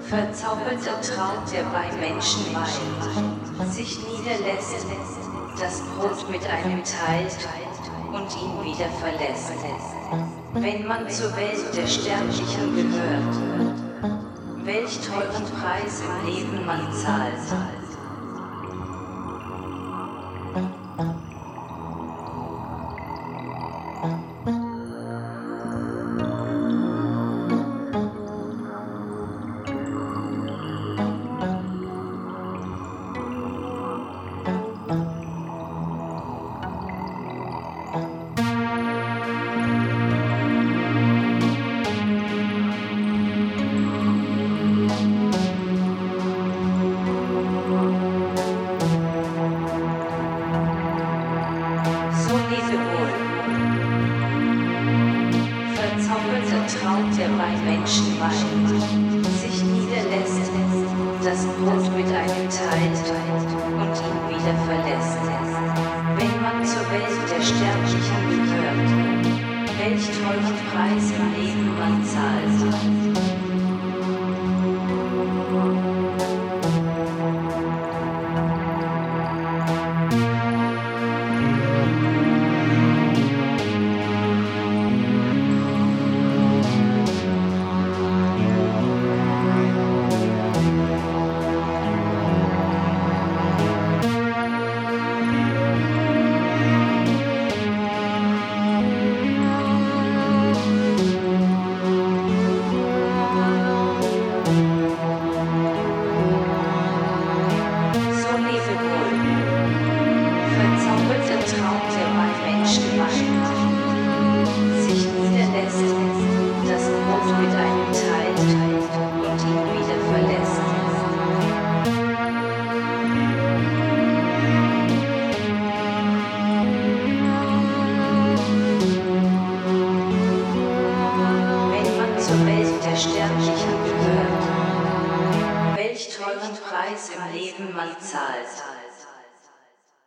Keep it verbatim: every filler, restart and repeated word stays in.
Verzauberter Traum, der bei Menschen weilt, sich niederlässt, das Brot mit einem teilt und ihn wieder verlässt. Wenn man zur Welt der Sterblichen gehört, welch teuren Preis im Leben man zahlt. Traum, der bei Menschen weilt, sich niederlässt, das Brot mit einem teilt und ihn wieder verlässt. Wenn man zur Welt der Sterblichen gehört, welch teuren Preis im Leben man zahlt. Sterblichen gehört, welch teuren Preis im Leben man zahlt.